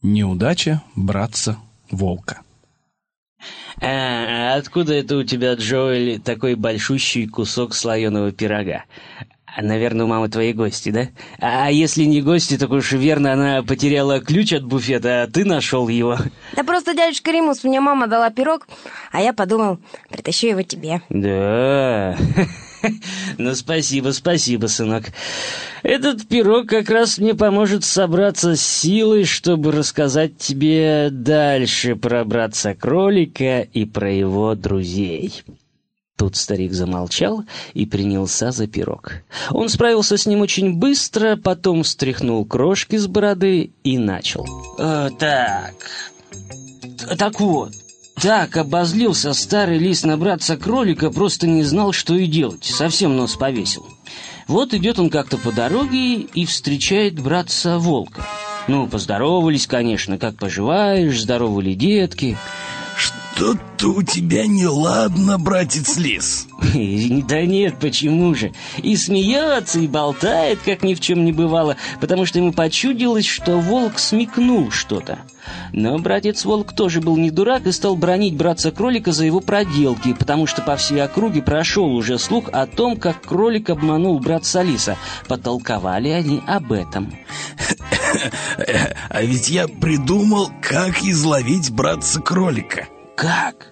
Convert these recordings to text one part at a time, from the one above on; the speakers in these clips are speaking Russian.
Неудача братца-волка. Откуда это у тебя, Джоэль, такой большущий кусок слоеного пирога? Наверное, у мамы твоей гости, да? А если не гости, так уж верно, она потеряла ключ от буфета, а ты нашел его. Да просто, дядюшка Римус, мне мама дала пирог, а я подумал, притащу его тебе. Да. Ну, спасибо, сынок. Этот пирог как раз мне поможет собраться с силой, чтобы рассказать тебе дальше про братца-кролика и про его друзей. Тут старик замолчал и принялся за пирог. Он справился с ним очень быстро, потом стряхнул крошки с бороды и начал. Так вот. Так обозлился старый лис на братца-кролика, просто не знал, что и делать, совсем нос повесил. Вот идет он как-то по дороге и встречает братца-волка. Ну, поздоровались, конечно, как поживаешь, здоровы ли детки. Что-то у тебя неладно, братец-лис. Да нет, почему же? И смеется, и болтает, как ни в чем не бывало, потому что ему почудилось, что волк смекнул что-то. Но братец-волк тоже был не дурак и стал бранить братца-кролика за его проделки, потому что по всей округе прошел уже слух о том, как кролик обманул братца-лиса. Потолковали они об этом. А ведь я придумал, как изловить братца-кролика. Как?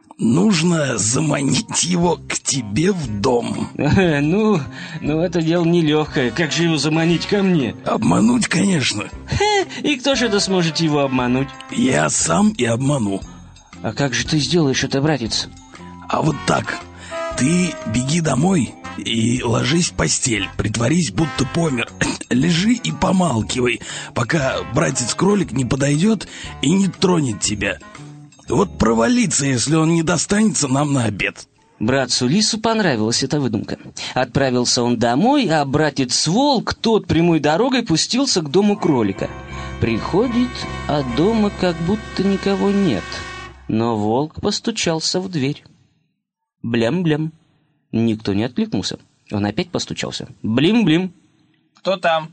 Нужно заманить его к тебе в дом. Ну, это дело нелегкое. Как же его заманить ко мне? Обмануть, конечно. И кто же это сможет его обмануть? Я сам и обману. А как же ты сделаешь это, братец? А вот так. Ты беги домой и ложись в постель. Притворись, будто помер. Лежи и помалкивай, пока братец-кролик не подойдет и не тронет тебя. Вот провалиться, если он не достанется нам на обед. Братцу-лису понравилась эта выдумка. Отправился он домой, а братец-волк, тот прямой дорогой пустился к дому кролика. Приходит, а дома как будто никого нет. Но волк постучался в дверь. Блям-блям. Никто не откликнулся. Он опять постучался. Блим-блим. Кто там?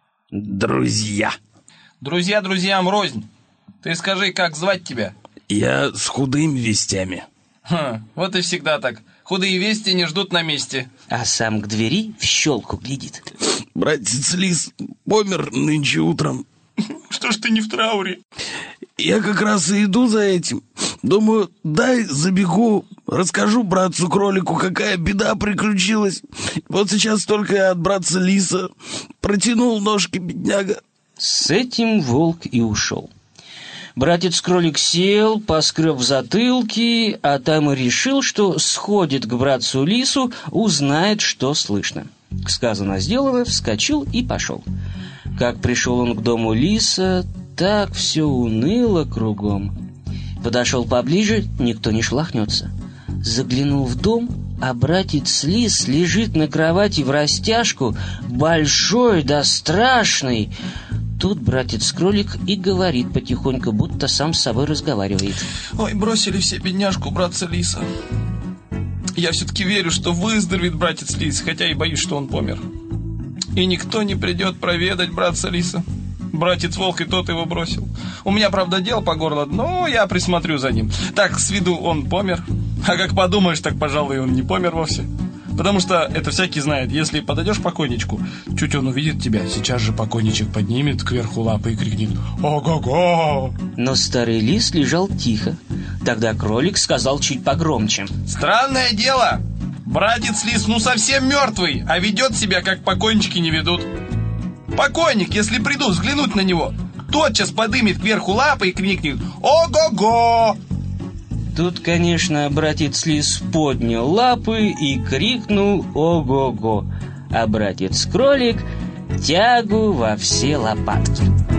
Друзья. Друзья друзьям рознь. Ты скажи, как звать тебя? Я с худыми вестями. Вот и всегда так. Худые вести не ждут на месте. А сам к двери в щелку глядит. Братец-лис помер нынче утром. Что ж ты не в трауре? Я как раз и иду за этим. Думаю, дай забегу, расскажу братцу-кролику, какая беда приключилась. Вот сейчас только я от братца-лиса протянул ножки, бедняга. С этим волк и ушел. Братец-кролик сел, поскреб в затылке, а там и решил, что сходит к братцу-лису, узнает, что слышно. Сказано, сделано, вскочил и пошел. Как пришел он к дому лиса, так все уныло кругом. Подошел поближе, никто не шелохнется. Заглянул в дом, а братец-лис лежит на кровати врастяжку, большой да страшный. Тут братец-кролик и говорит потихоньку, будто сам с собой разговаривает. Ой, бросили все бедняжку братца-лиса. Я все-таки верю, что выздоровеет братец-лис, хотя и боюсь, что он помер. И никто не придет проведать братца-лиса. Братец-волк и тот его бросил. У меня, правда, дело по горло, но я присмотрю за ним. Так, с виду он помер. А как подумаешь, так, пожалуй, он не помер вовсе. Потому что это всякий знает. Если подойдешь к покойничку, чуть он увидит тебя, сейчас же покойничек поднимет кверху лапы и крикнет: «Ого-го!» Но старый лис лежал тихо. Тогда кролик сказал чуть погромче: «Странное дело! Братец-лис совсем мертвый, а ведет себя, как покойнички не ведут. Покойник, если приду взглянуть на него, тотчас подымет кверху лапы и крикнет: «Ого-го!» Тут, конечно, братец-лис поднял лапы и крикнул «Ого-го!», а братец-кролик тягу во все лопатки.